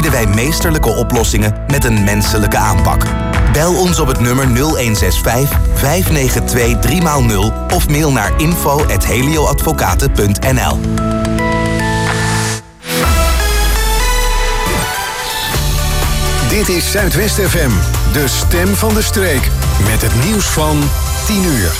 bieden wij meesterlijke oplossingen met een menselijke aanpak. Bel ons op het nummer 0165 592 3x0 of mail naar info@helioadvocaten.nl. Dit is Zuidwest FM, de stem van de streek. Met het nieuws van 10 uur.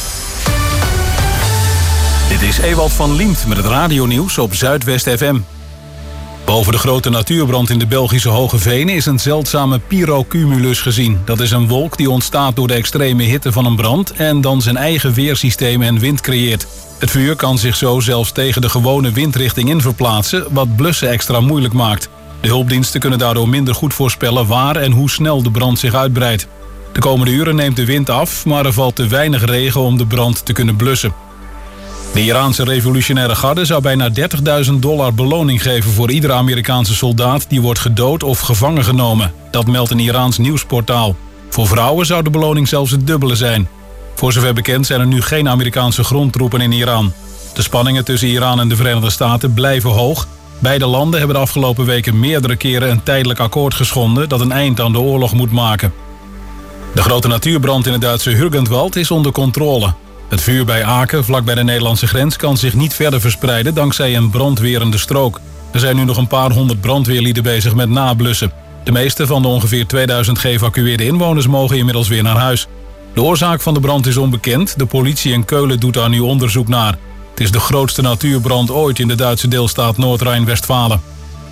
Dit is Ewald van Liemt met het radionieuws op Zuidwest FM. Boven de grote natuurbrand in de Belgische Hoge Venen is een zeldzame pyrocumulus gezien. Dat is een wolk die ontstaat door de extreme hitte van een brand en dan zijn eigen weersysteem en wind creëert. Het vuur kan zich zo zelfs tegen de gewone windrichting in verplaatsen, wat blussen extra moeilijk maakt. De hulpdiensten kunnen daardoor minder goed voorspellen waar en hoe snel de brand zich uitbreidt. De komende uren neemt de wind af, maar er valt te weinig regen om de brand te kunnen blussen. De Iraanse revolutionaire garde zou bijna $30.000 beloning geven voor iedere Amerikaanse soldaat die wordt gedood of gevangen genomen. Dat meldt een Iraans nieuwsportaal. Voor vrouwen zou de beloning zelfs het dubbele zijn. Voor zover bekend zijn er nu geen Amerikaanse grondtroepen in Iran. De spanningen tussen Iran en de Verenigde Staten blijven hoog. Beide landen hebben de afgelopen weken meerdere keren een tijdelijk akkoord geschonden dat een eind aan de oorlog moet maken. De grote natuurbrand in het Duitse Hürgenwald is onder controle. Het vuur bij Aken, vlak bij de Nederlandse grens, kan zich niet verder verspreiden dankzij een brandwerende strook. Er zijn nu nog een paar honderd brandweerlieden bezig met nablussen. De meeste van de ongeveer 2000 geëvacueerde inwoners mogen inmiddels weer naar huis. De oorzaak van de brand is onbekend. De politie in Keulen doet daar nu onderzoek naar. Het is de grootste natuurbrand ooit in de Duitse deelstaat Noord-Rijn-Westfalen.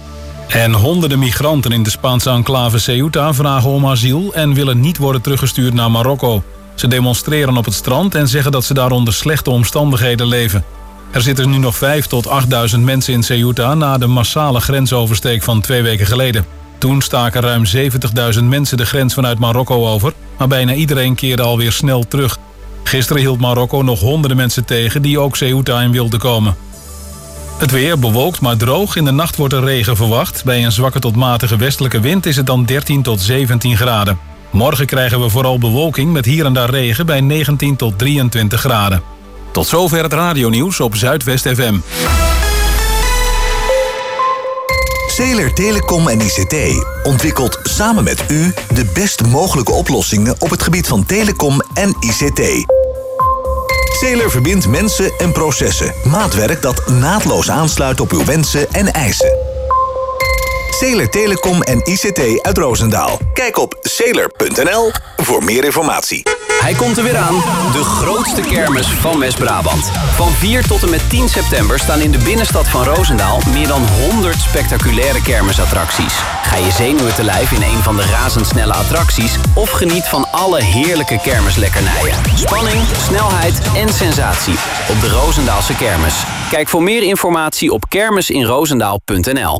En honderden migranten in de Spaanse enclave Ceuta vragen om asiel en willen niet worden teruggestuurd naar Marokko. Ze demonstreren op het strand en zeggen dat ze daar onder slechte omstandigheden leven. Er zitten nu nog 5.000 tot 8.000 mensen in Ceuta na de massale grensoversteek van 2 weken geleden. Toen staken ruim 70.000 mensen de grens vanuit Marokko over, maar bijna iedereen keerde alweer snel terug. Gisteren hield Marokko nog honderden mensen tegen die ook Ceuta in wilden komen. Het weer bewolkt maar droog. In de nacht wordt er regen verwacht. Bij een zwakke tot matige westelijke wind is het dan 13 tot 17 graden. Morgen krijgen we vooral bewolking met hier en daar regen bij 19 tot 23 graden. Tot zover het radionieuws op Zuidwest FM. Zeeler Telecom en ICT ontwikkelt samen met u de best mogelijke oplossingen op het gebied van telecom en ICT. Zeeler verbindt mensen en processen. Maatwerk dat naadloos aansluit op uw wensen en eisen. Zeeler Telecom en ICT uit Roosendaal. Kijk op zeeler.nl voor meer informatie. Hij komt er weer aan, de grootste kermis van West-Brabant. Van 4 tot en met 10 september staan in de binnenstad van Roosendaal meer dan 100 spectaculaire kermisattracties. Ga je zenuwen te lijf in een van de razendsnelle attracties of geniet van alle heerlijke kermislekkernijen. Spanning, snelheid en sensatie op de Roosendaalse kermis. Kijk voor meer informatie op kermisinroosendaal.nl.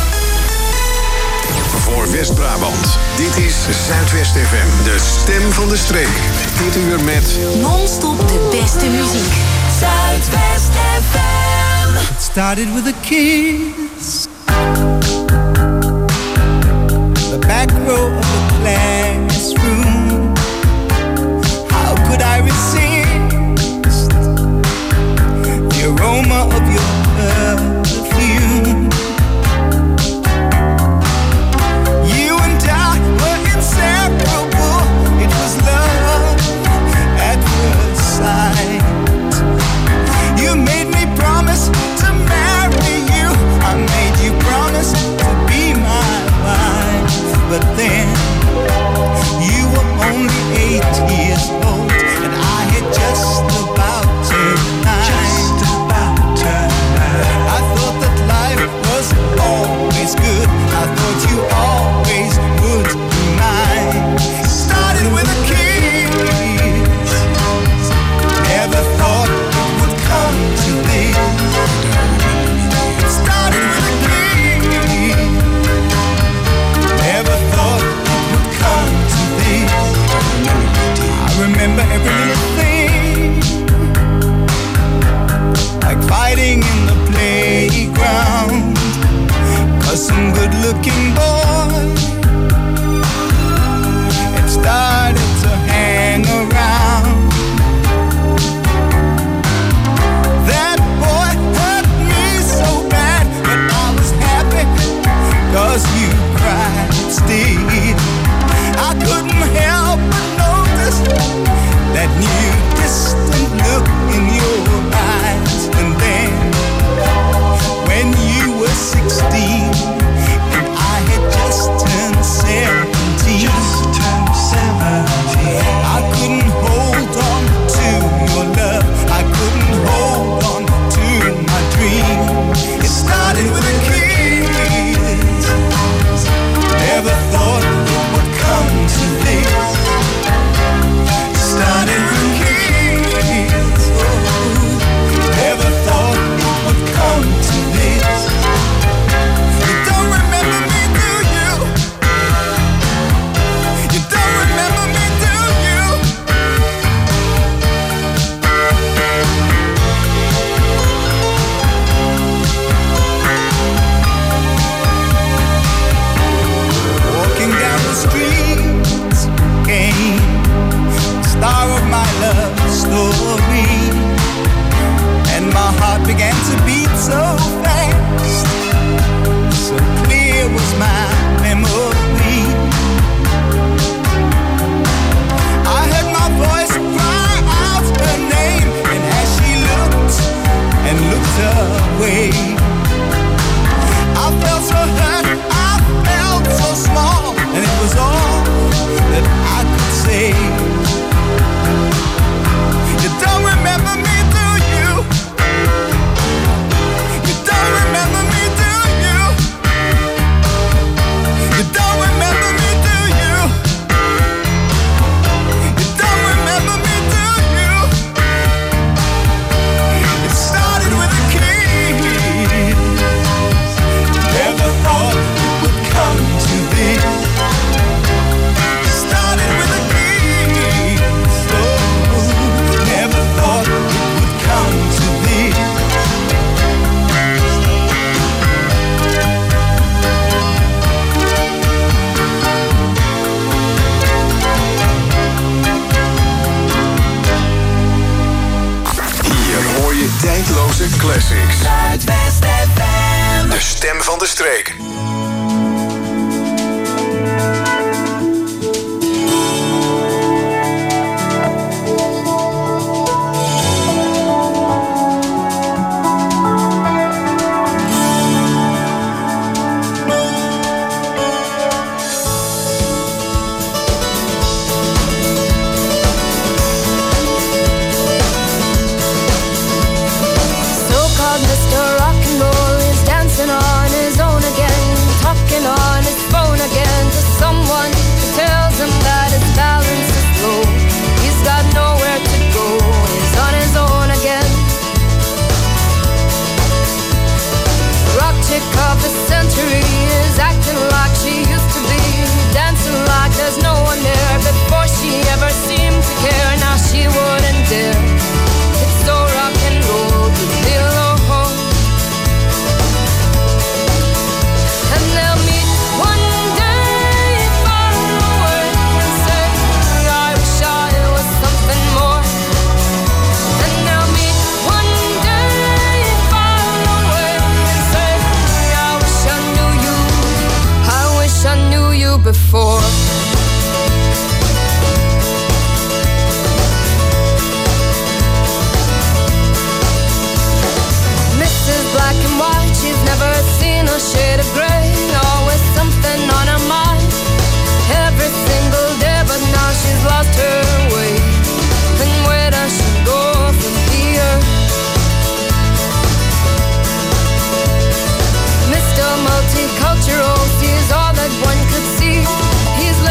Voor West-Brabant, dit is Zuidwest FM, de stem van de streek. Dit uur met non-stop de beste muziek. Zuidwest FM. It started with a kiss. The back row of the classroom. How could I resist the aroma of your perfume? Inseparable, it was love at first sight. You made me promise to marry you. I made you beste classics. Zuidwest FM. De stem van de streek. Mr. Rock and Roll is dancing on his own again, talking on his phone again to someone who tells him that his balance is low. He's got nowhere to go, he's on his own again. Rock chick of the century is acting like she used to be, dancing like there's no one there. Before she ever seemed to care, now she wouldn't dare. It's so rock and roll to be alone. Before Mrs. Black and White, she's never seen a shade of gray, always something on her mind every single day, but now she's lost her way. And where does she go from here? Mr. Multicultural sees all that one could see. He's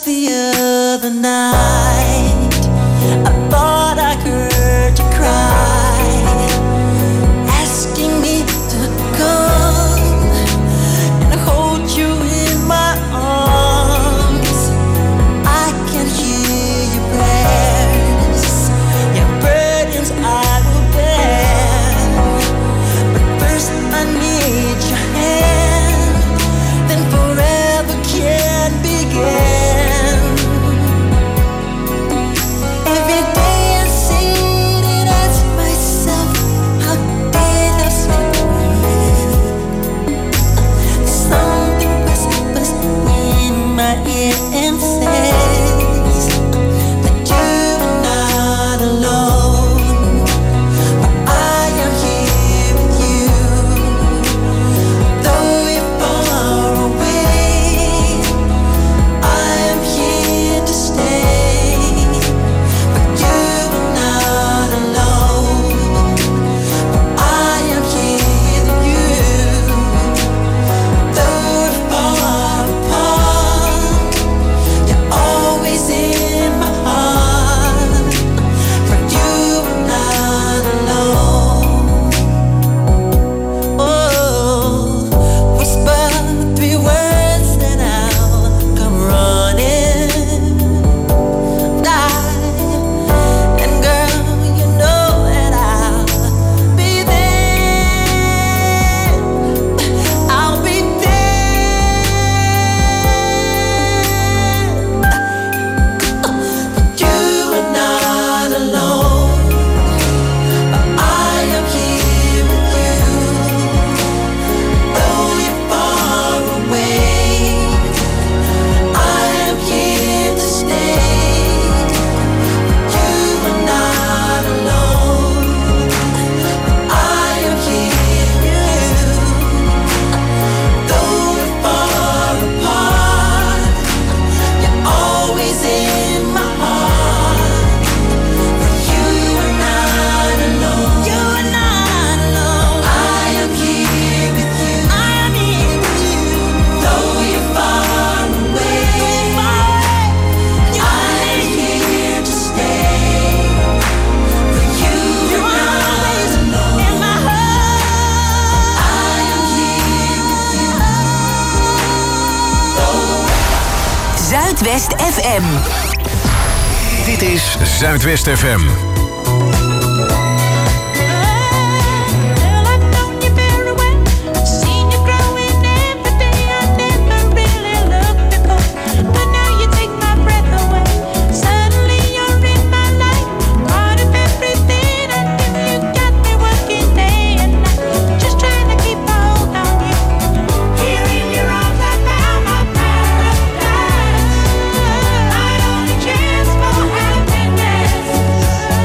the other night, I thought I heard you cry, asking me to come and hold you in my arms. I can hear your prayers, your burdens I will bear. But first I need your hand, then forever can begin. Every day I sit and ask myself, how did I slip away? Something whispers in my ear and says that you're not alone. But I am here with you, though you're far away. I am here to stay, but you're not alone. But I am here with you, though we're far apart. You're always in my heart, but you're not alone. Oh, whisper 3 words and I'll come running. And girl, you know that I'll be there. I'll be there. You are not alone. I am here with you, though you're far away. I am here to stay. You are not alone. I am here with you, though we're far apart. You're always in my heart. But you are not alone. You are not alone. I am here with you. I am here with you, though you're far away. I am here to stay. But you are not alone. In my heart, I am here with you, though. Zuidwest FM. Dit is Zuidwest FM. Girl, I've known you very well. Seen you growing every day. I never really looked before, but now you take my breath away. Suddenly you're in my life, part of everything I do. You got me working day and night, just trying to keep a hold on you. Here in your arms I found my paradise, my only chance for happiness.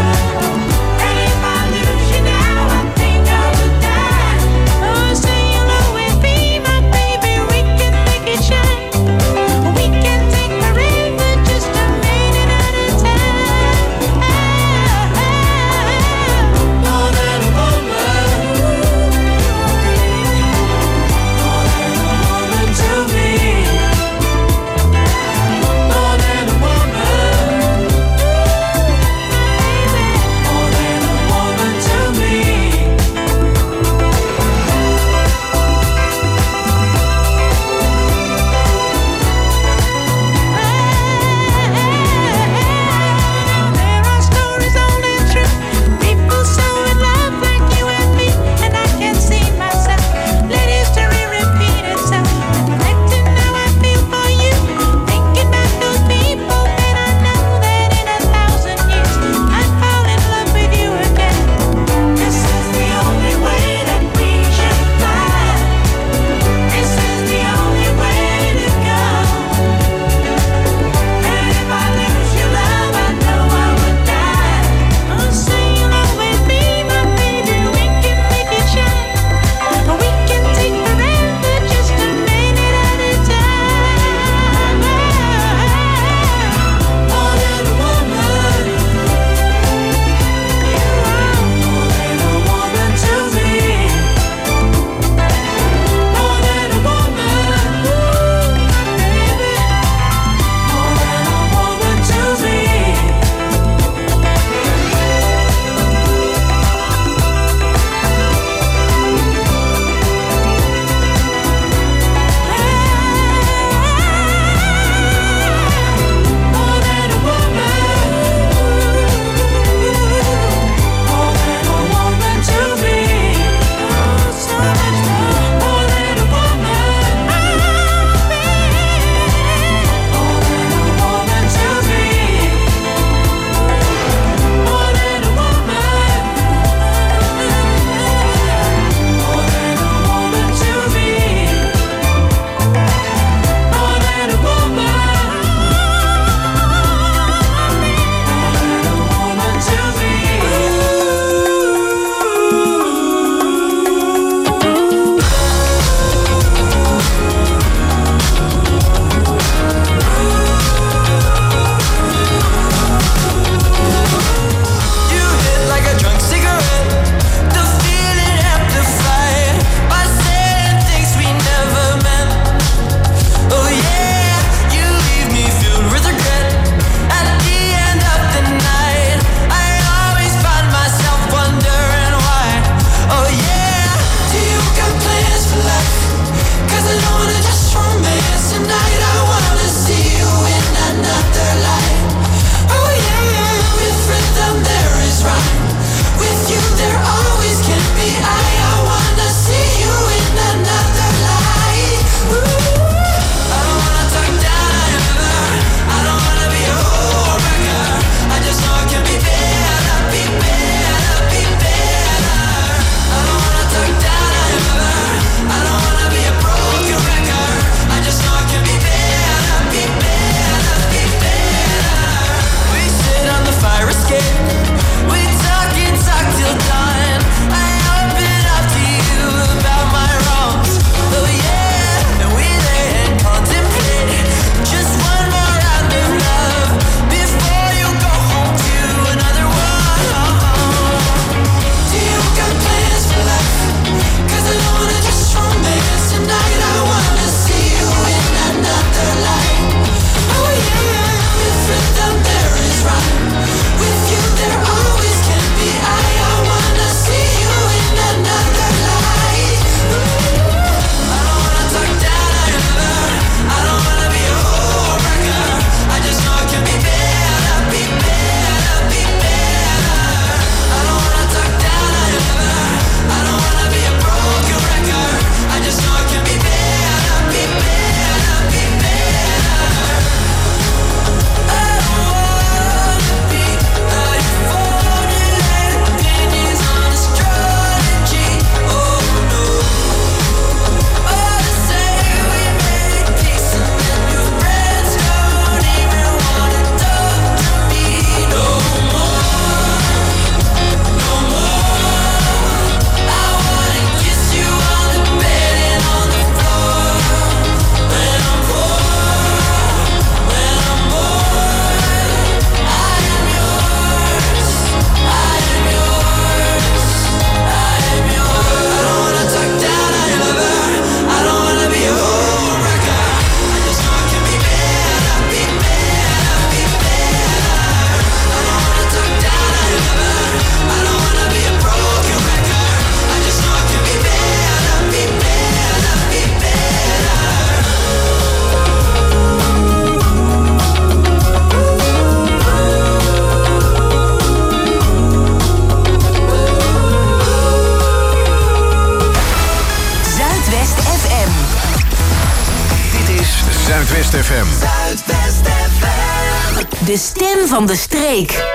Zuidwest FM. Zuidwest FM. De stem van de streek.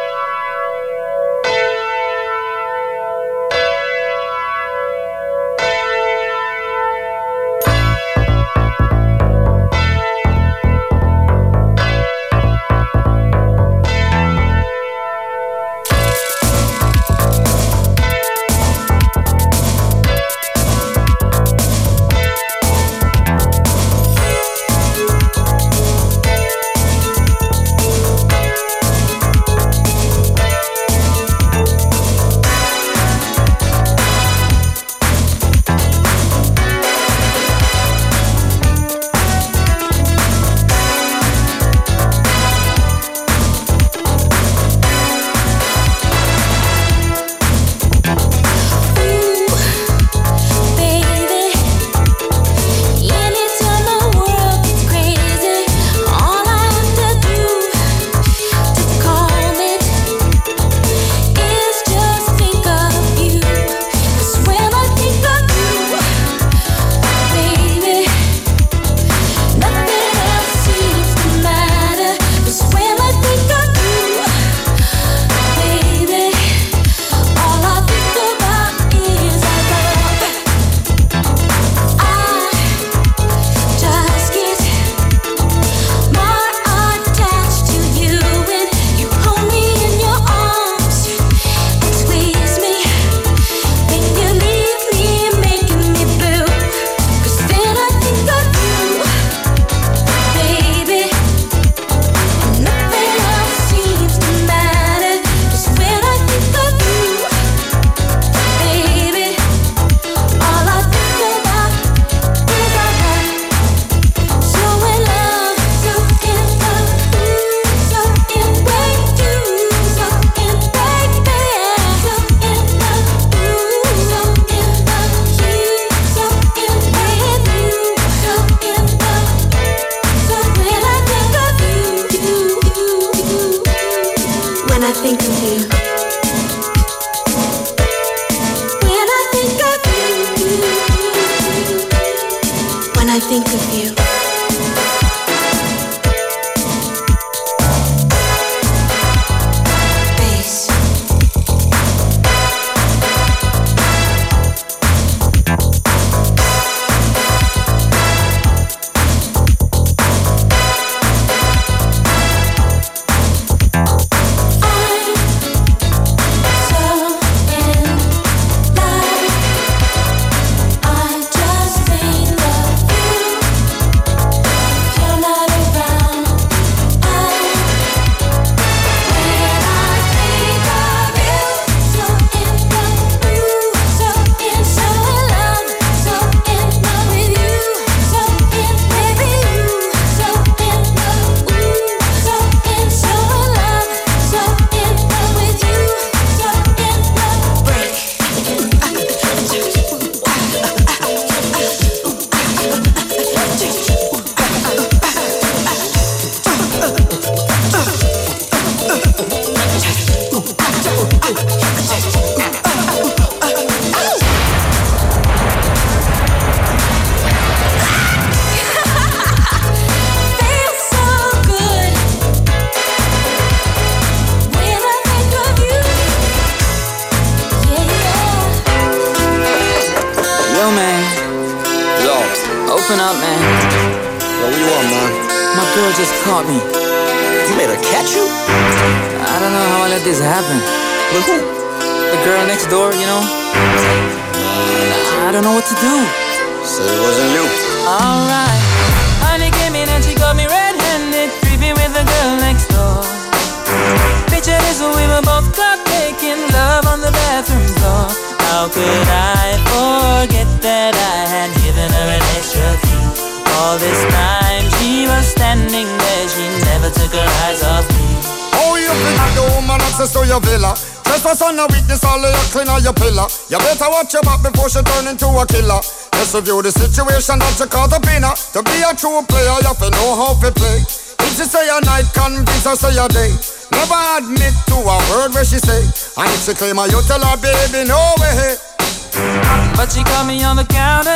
View the situation that you call the winner. To be a true player, you have to know how to play. If she say a night, convince her say a day. Never admit to a word where she say. And if she claim her, you tell her, baby, no way. But she caught me on the counter,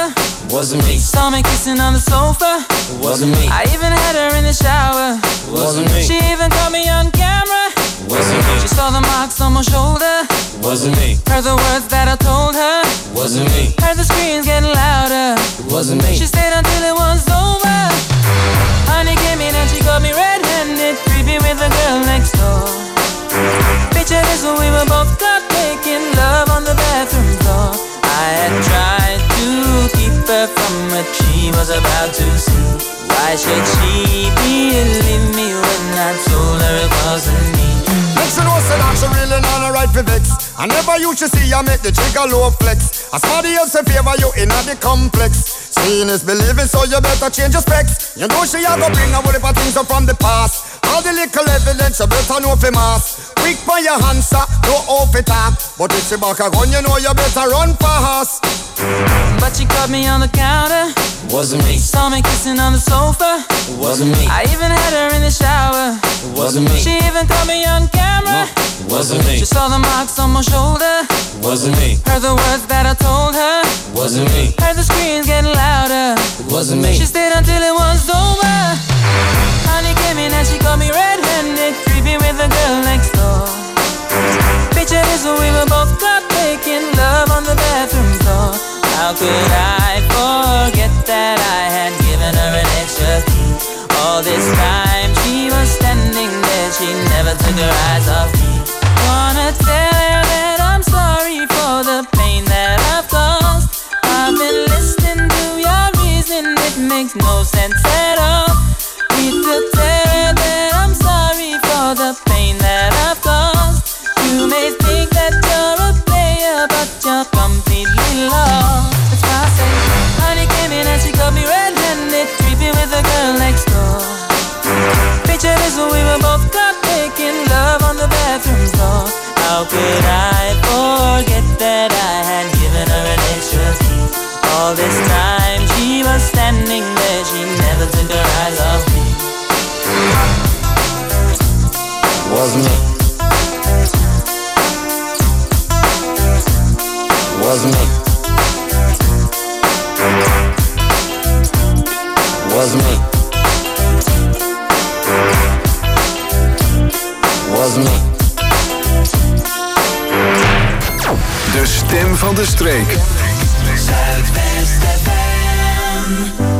Wasn't me. Saw me kissing on the sofa. Wasn't me. I even had her in the shower. Wasn't me. She even caught me on camera. Wasn't me. She saw the marks on my shoulder. Wasn't me. Heard the words that I told her. Wasn't me. Heard the screams getting louder. Wasn't me. She stayed until it was over. Honey came in and she got me red-handed, creepy with the girl next door. Picture this when we were both caught making love on the bathroom floor. I had tried to keep her from what she was about to see. Why should she believe me when I told her it wasn't me? Make sure no say that she really not a right for vex. I never used to see I make the trigger low flex. As somebody else in favor you in the complex. Seeing is believing, so you better change your specs. You know she a go bring a whole heap of things up from the past. All the little evidence you better know for mass. Quick by your hands, no off it up. But if she back a gun, you know you better run fast. But she caught me on the counter. Wasn't me. Saw me kissing on the sofa. Wasn't me. I even had her in the shower. Wasn't me. She even caught me on camera. Wasn't me. She saw the marks on my shoulder. Wasn't me. Heard the words that I told her. Wasn't me. Heard the screams getting louder. Wasn't me. She stayed until it was over. Honey came in and she caught me red-handed, creepy with the girl next door. Picture this when we were both caught making love on the bathroom floor. How could I forget that I had given her an extra key? All this time she was standing there, she never took her eyes off me. Wanna tell her that I'm sorry for the pain that I've caused. I've been listening to your reason, it makes no sense at all. Need to tell her that I'm sorry for the pain that I've caused. You may think that you're a player, but you're completely lost. That's why I say, honey came in and she got me red-handed, creepy with the girl next door. Picture this when we were both caught making love on the bathroom floor. How could I forget that I had given her an extra key? All this time she was standing there, she never took her eyes off me. Wasn't me. Wasn't me. Wasn't me. Wasn't me. De stem van de streek. Zuidwest FM.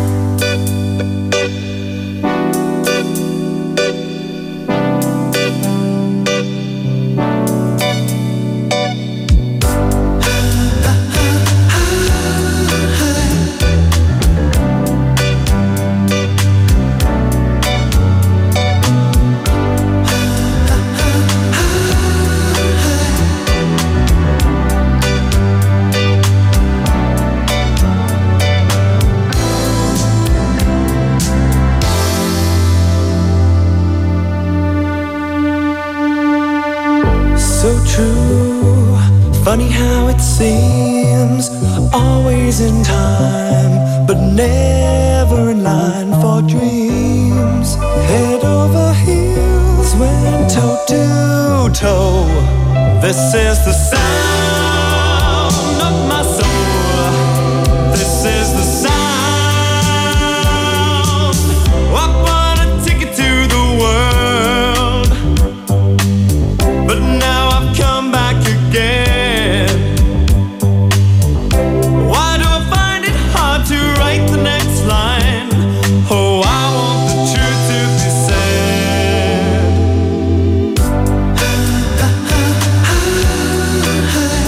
Funny how it seems, always in time, but never in line for dreams. Head over heels, went toe to toe. This is the sound of my soul. This is the sound. I wanna take it to the world, but now I've come back again. The next line. Oh, I want the truth to be said.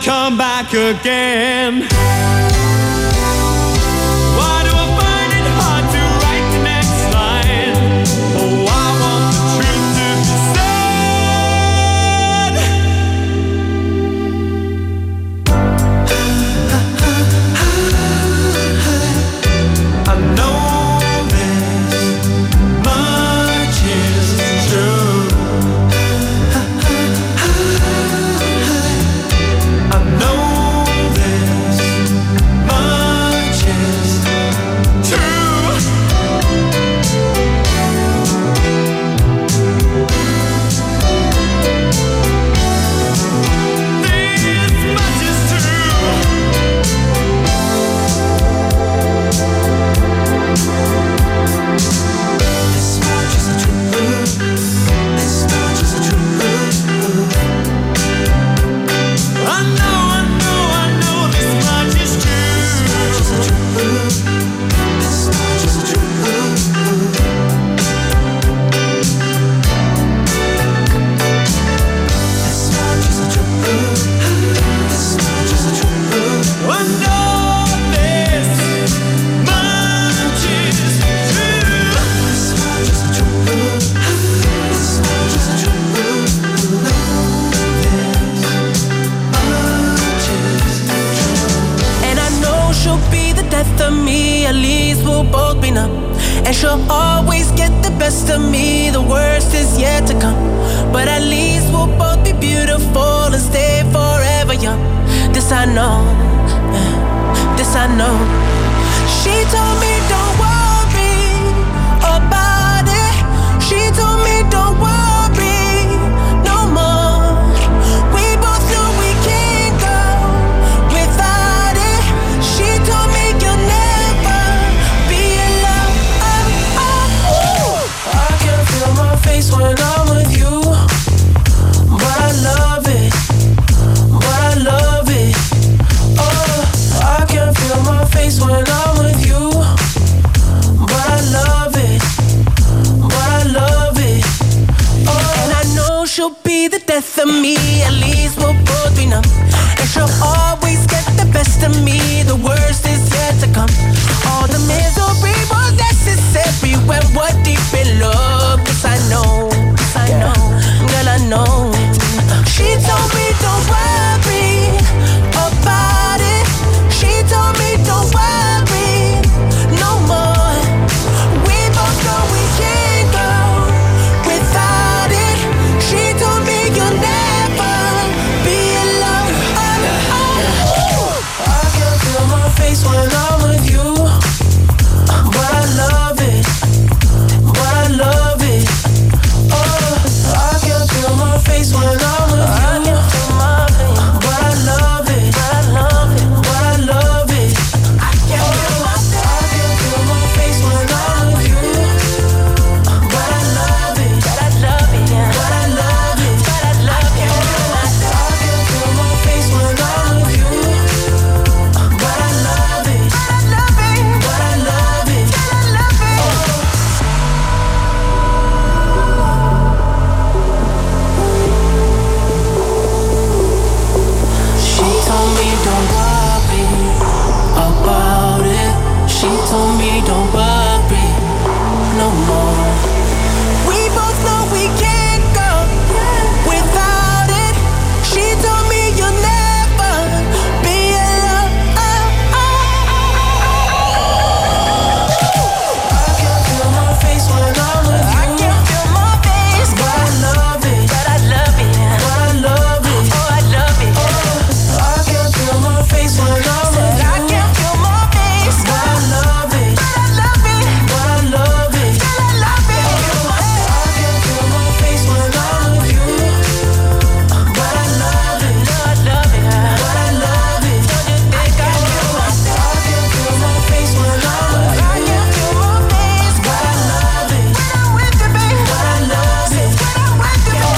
come back again. Why do I find it hard to write the next line? Oh, I want the truth to be said. I know this much is true. I know this much is true. This much is true. This much is true. This much is true. I know this much is true. This much is true. This much is true. This much is true. I know this much is true. This much is true. This much is true. And I know she'll be the death of me. At least we'll both be numb. And she'll always get the best of me. The worst is yet to come. But at least we'll both be beautiful and stay forever young. This I know. This I know. She told me don't worry about it. She told me don't worry no more. We both know we can't go without it. She told me you'll never be alone. I can feel my face when I'm with you, but I love it. But I love it. Oh, I can feel my face when I'm with you, but I love it. But I love it. Oh, and I know she'll be the death of me. At least we'll both be numb. And she'll always get the best of me. The worst is yet to come. All the misery was necessary when we're deep in love. 'Cause I know, girl, I know. She told me don't worry about it. She told me don't worry no more. We both know we can't go without it. She told me you'll never be alone. I can feel my face when I'm with you, but I love it. But I love it. Oh, I can feel my face when I'm with you, but I love it. But I love it. But I love it. I can feel my face when I'm with you, but I love it. But I love it. But I love it. But I love it. I can feel my face when I'm with you, but I love it. But I love it. But I love it. But I love it. She told me don't worry about it. She told me don't worry no more. We both know we can't go without it. She told me you'll never be alone. I can feel my face when I'm with you. I can feel my face, but I love it. But I love it. But I love it. Oh, I love it. I can feel my face when I'm with you. I can feel my face, but I love it. But I love it. But I love it. But I love it. I can feel my face when I'm with you, but I love it. I love it. But I love it. Don't you think I do? I can feel my face when I'm with you. I can feel my face, but I love it. When I'm with you, baby. But I love it. When I'm with you, baby.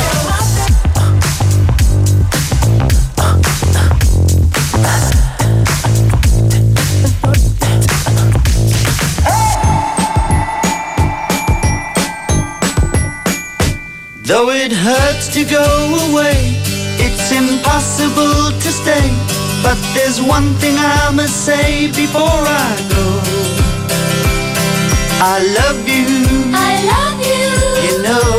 Though it hurts to go away, it's impossible to stay. there's one thing I must say before I go. I love you. I love you. You know,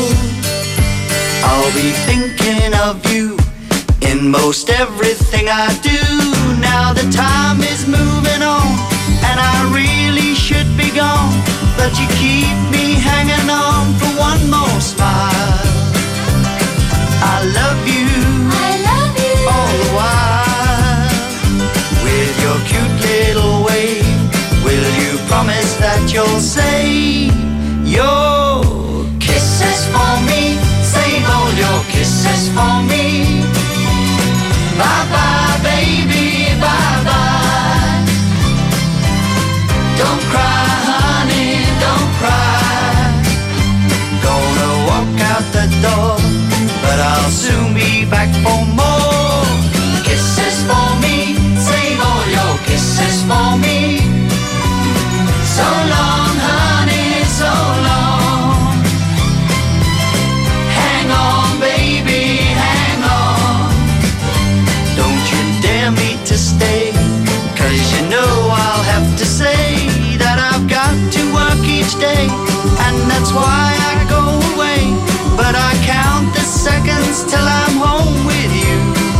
I'll be thinking of you in most everything I do. Now the time is moving on, and I really should be gone, but you keep me hanging on for one more smile. I love you. I love you. All the while, with your cute little wave, will you promise that you'll save your kisses for me? Save all your kisses for me. Bye bye, baby, bye bye. Don't cry, honey, don't cry. Gonna walk out the door, but I'll soon be back for more kisses for me. Save all your kisses for me. So long, honey, so long. Hang on, baby, hang on. Don't you dare me to stay, 'cause you know I'll have to say that I've got to work each day, and that's why I go away. But I count the seconds till I'm home with you.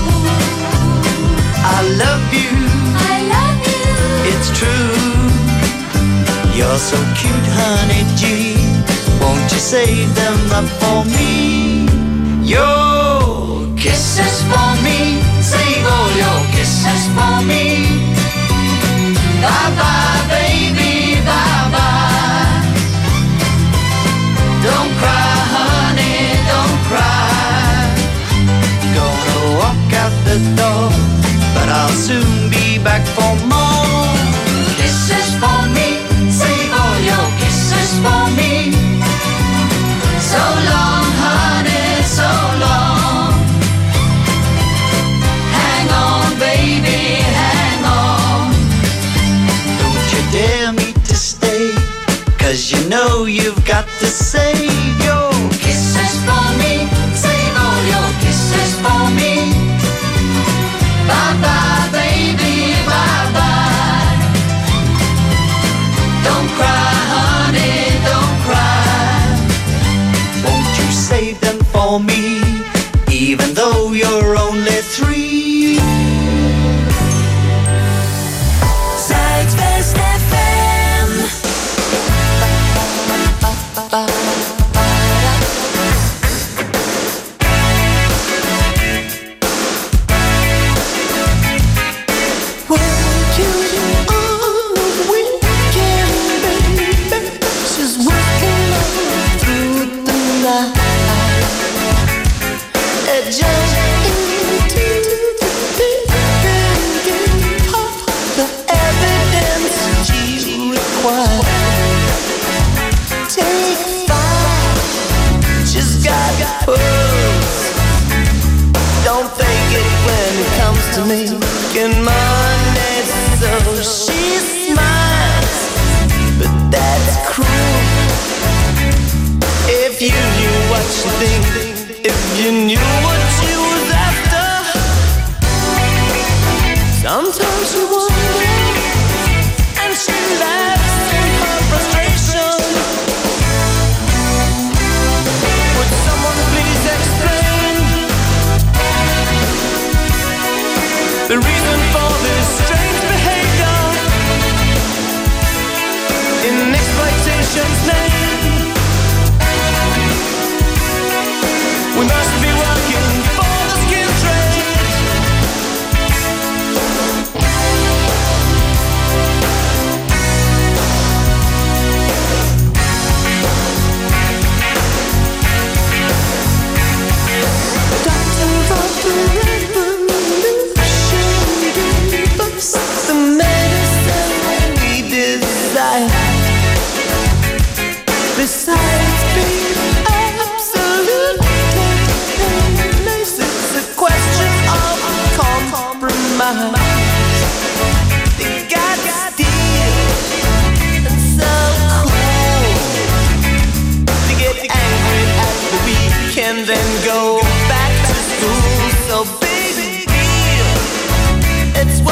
I love you. I love you. It's true. You're so cute, honey G. Won't you save them up for me? Your kisses for me. Save all your kisses for me. Bye bye, baby, bye bye. Don't cry, honey, don't cry. Gonna walk out the door, but I'll soon be back for more kisses for me. Save all your kisses for me. So long, honey, so long. Hang on, baby, hang on. Don't you dare me to stay, 'cause you know you've got to save your kisses for me. Save all your kisses for me. Bye bye, baby, bye bye. Don't cry, honey, don't cry. Won't you save them for me, even though you're only 3? Zuidwest FM. She's working through the night. Just into the deep end, give her the evidence she requires. Take 5, she's got pulse. Don't fake it when it comes to me. Get money, so she smiles, but that's cruel. If you knew what she thinks, if you knew what she was after, sometimes you wonder, and she laughs in her frustration. Would someone please explain the reason for this strange behavior in exploitation's name? We must be working for the skill trade. Doctors of the revolution gave us the medicine we desire. Besides being absolute, it's a question of compromise. They got steel and so cool. They get angry at the weekend, then go back to school. So big deal. It's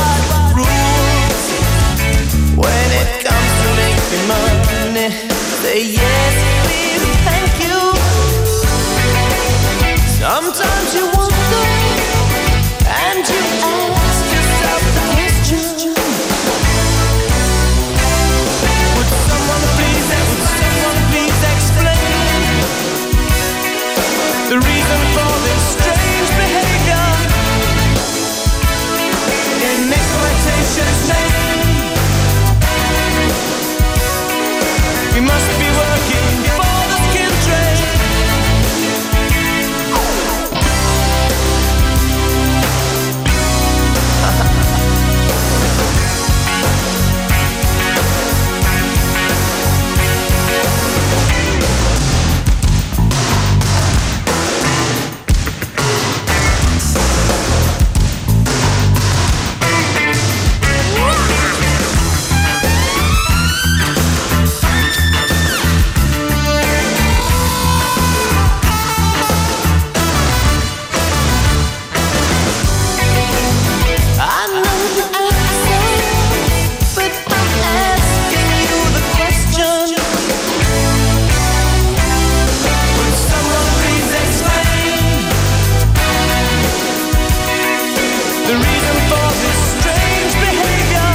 the reason for this strange behavior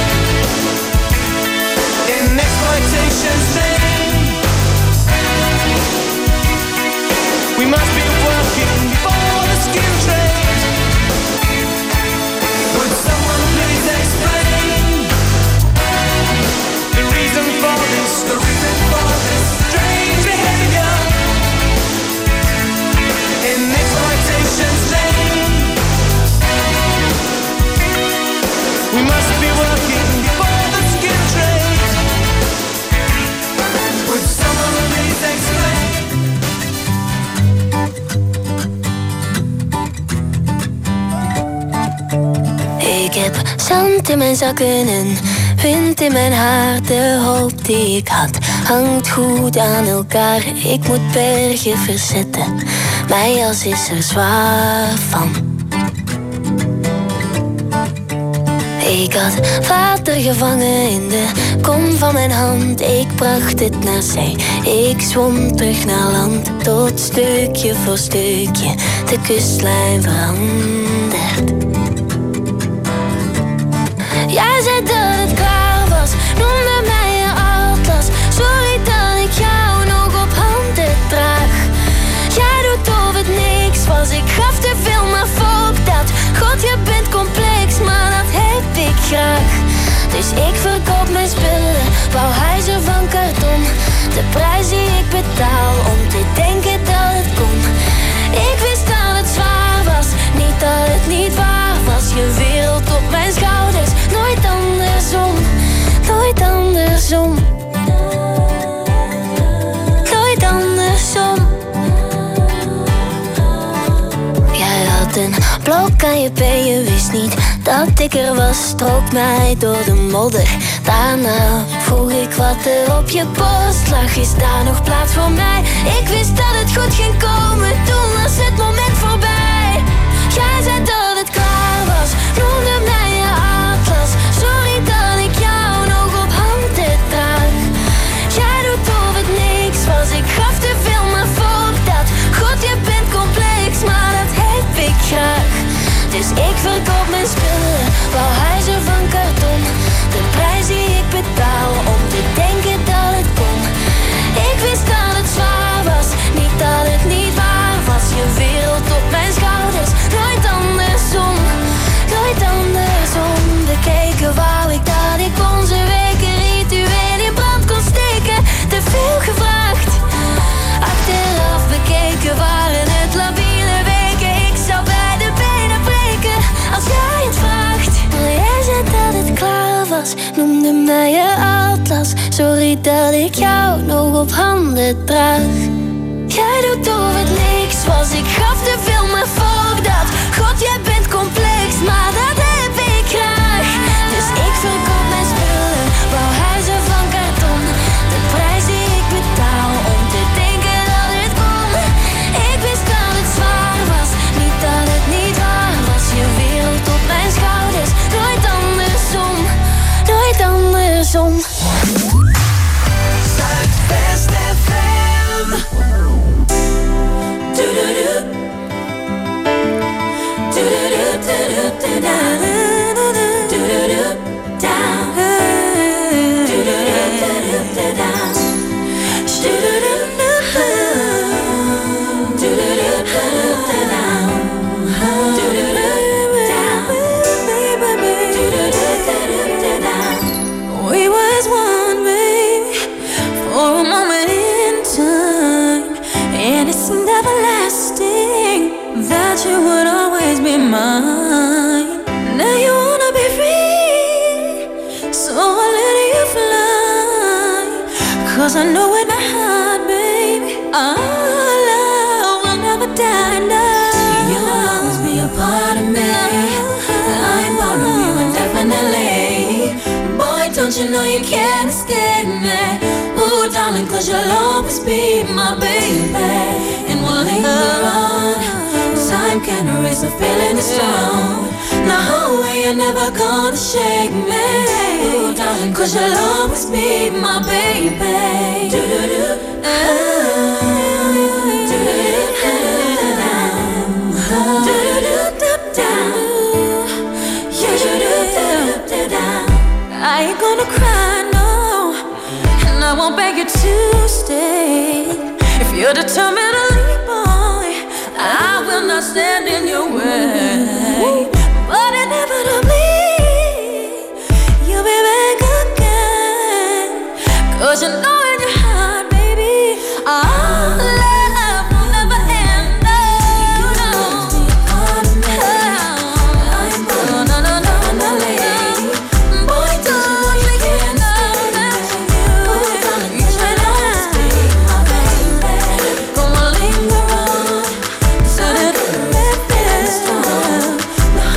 in exploitation's name. We must be working for the skill trade. Would someone please explain the reason for this strange behavior in exploitation's name? We must be working for the skill trade. Would someone please explain? Ik heb zand in mijn zakken en wind in mijn haar. De hoop die ik had hangt goed aan elkaar. Ik moet bergen verzetten, mijn jas is er zwaar van. Ik had water gevangen in de kom van mijn hand. Ik bracht het naar zee, ik zwom terug naar land. Tot stukje voor stukje de kustlijn verandert. Jij zei dat het klaar was, noemde mij je atlas. Sorry dat ik jou nog op handen draag. Jij doet of het niks was, ik gaf te veel, maar fuck dat. God, je bent complex, maar dat heb ik graag. Dus ik verkoop mijn spullen, bouw huizen van karton. De prijs die ik betaal om te denken dat het kon. Ik wist dat het zwaar was, niet dat het niet waar was. Je wereld op mijn schouders, nooit andersom, nooit andersom. Nooit andersom. Jij had een blok aan je been, je wist niet dat ik er was. Strook mij door de modder, daarna vroeg ik wat er op je borst lag. Is daar nog plaats voor mij? Ik wist dat het goed ging komen, toen was het moment voorbij. Jij zei dat het klaar was, noemde mij je atlas. Sorry dat ik jou nog op handen draag. Jij doet of het niks was, ik gaf te veel, maar fuck dat. God, je bent complex, maar dat heb ik graag. Dus ik verkoop mijn spullen, bouw huizen van karton. De prijs die ik betaal om te denken dat het kon. Ik wist dat het zwaar was, niet dat het niet waar was. Je wereld op mijn schouders, nooit andersom, nooit andersom. Bekeken wou ik dat ik onze weken ritueel in brand kon steken. Te veel gevraagd, achteraf bekeken waren het labiele weken. Ik zou bij de benen breken als jij het vraagt. Maar jij zei dat het klaar was, noemde mij je atlas. Sorry dat ik jou nog op handen draag. Jij doet of het niks was, ik gaf te veel, maar fuck dat. God, jij bent complex, maar dat heb ik graag. Dus ik verkoop mijn spullen, bouw huizen van karton. De prijs die ik betaal om te denken dat het kon. Ik wist dat het zwaar was, niet dat het niet waar was. Je wereld op mijn schouders, nooit andersom, nooit andersom. Zuidwest FM. We was one, baby, for a moment in time, and it seemed everlasting that you would always be mine. Now you wanna be free, so I let you fly. 'Cause I know in my heart, baby, our love will never die. No. You'll always be a part of me. I'm part of you indefinitely. Boy, don't you know you can't escape me? Ooh, darling, 'cause you'll always be my baby. And we'll linger on. Time can erase the feeling is strong. Now, you're never gonna shake me. Ooh, darling, 'cause you'll always be my baby. Do-do-do. Do-do-do. won't beg you to stay. If you're determined to leave, boy, I will not stand in your way. But inevitably, you'll be back again. 'Cause you know in your heart, baby, our love will never end. No, no. No, no, no, no, boy, don't you get that you should always be my baby. Gonna linger on to the very end.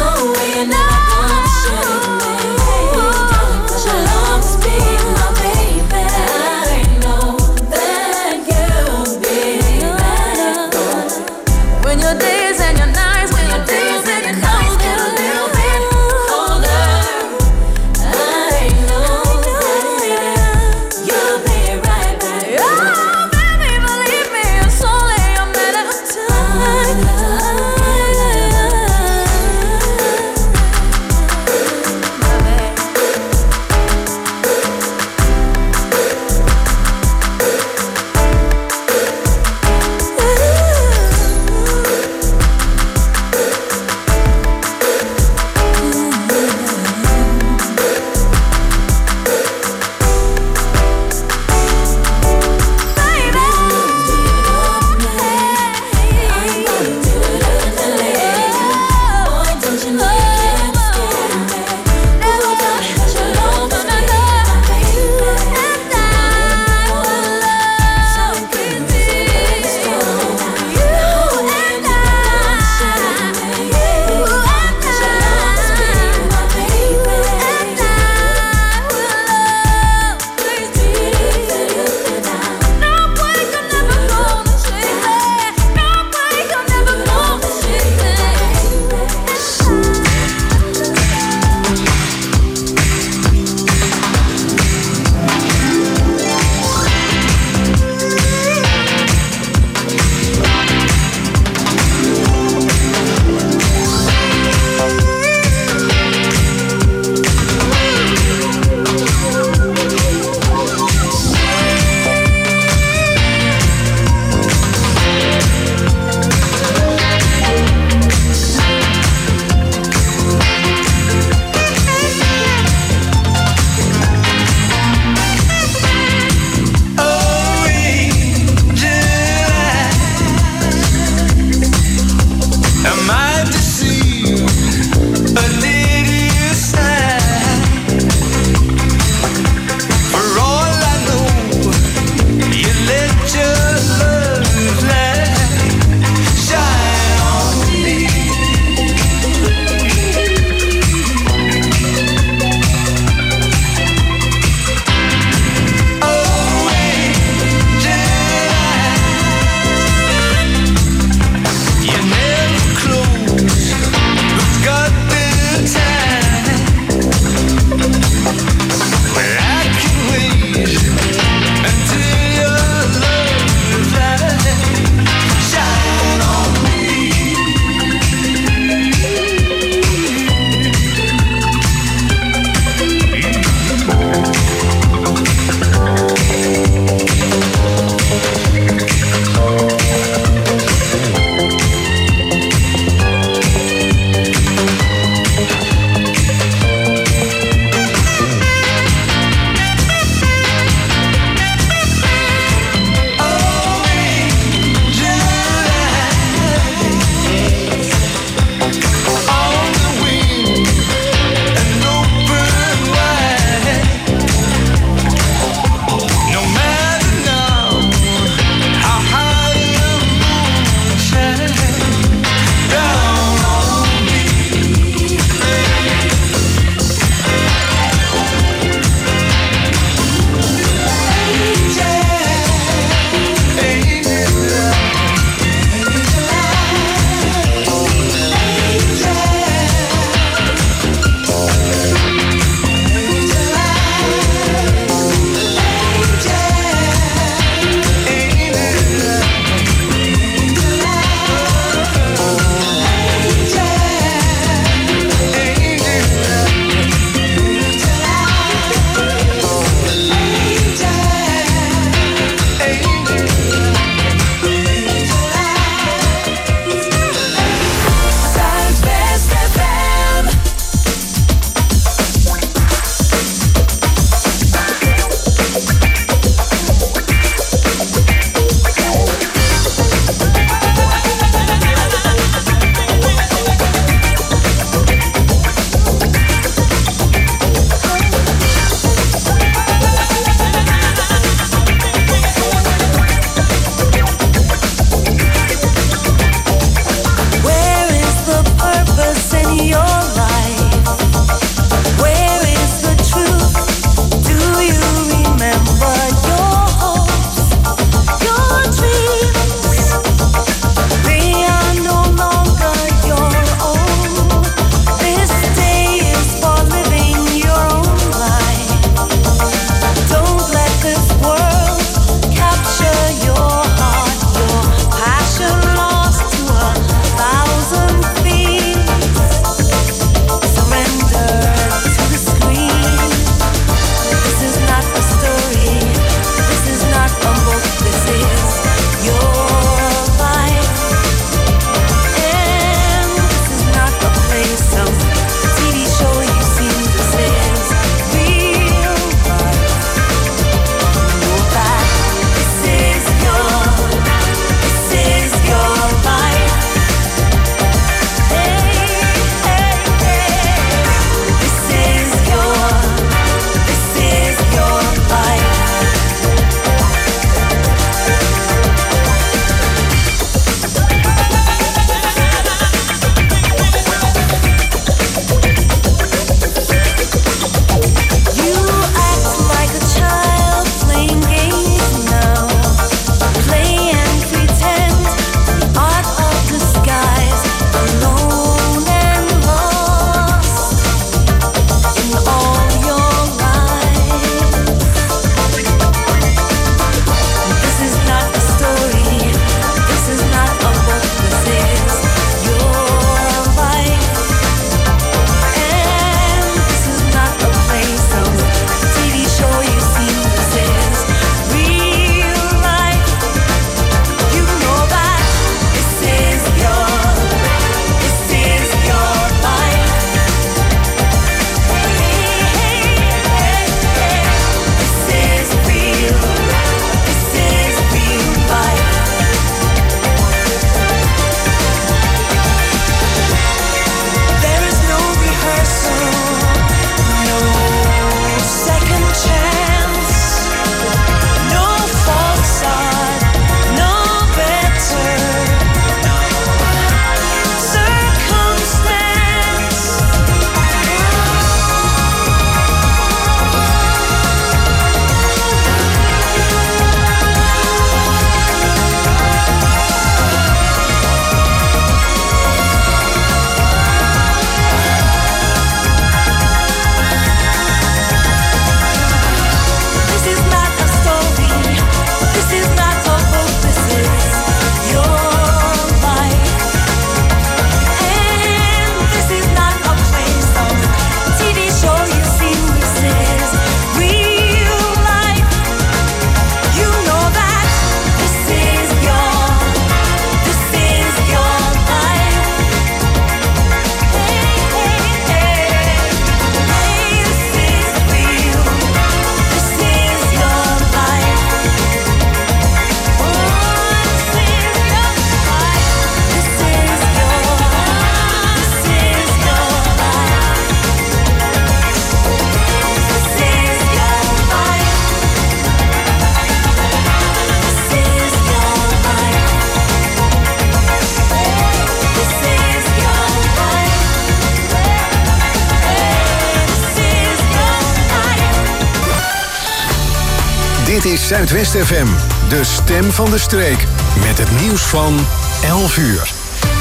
Dit is Zuidwest FM, de stem van de streek. Met het nieuws van 11 uur.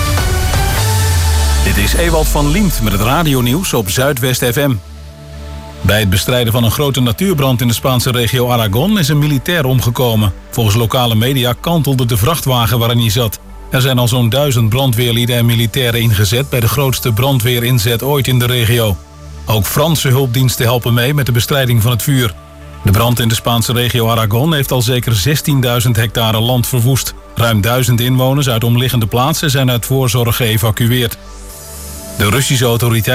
Dit is Ewald van Liemt met het radionieuws op Zuidwest FM. Bij het bestrijden van een grote natuurbrand in de Spaanse regio Aragon is een militair omgekomen. Volgens lokale media kantelde de vrachtwagen waarin hij zat. Er zijn al zo'n 1000 brandweerlieden en militairen ingezet bij de grootste brandweerinzet ooit in de regio. Ook Franse hulpdiensten helpen mee met de bestrijding van het vuur. De brand in de Spaanse regio Aragon heeft al zeker 16.000 hectare land verwoest. Ruim 1000 inwoners uit omliggende plaatsen zijn uit voorzorg geëvacueerd. De Russische autoriteiten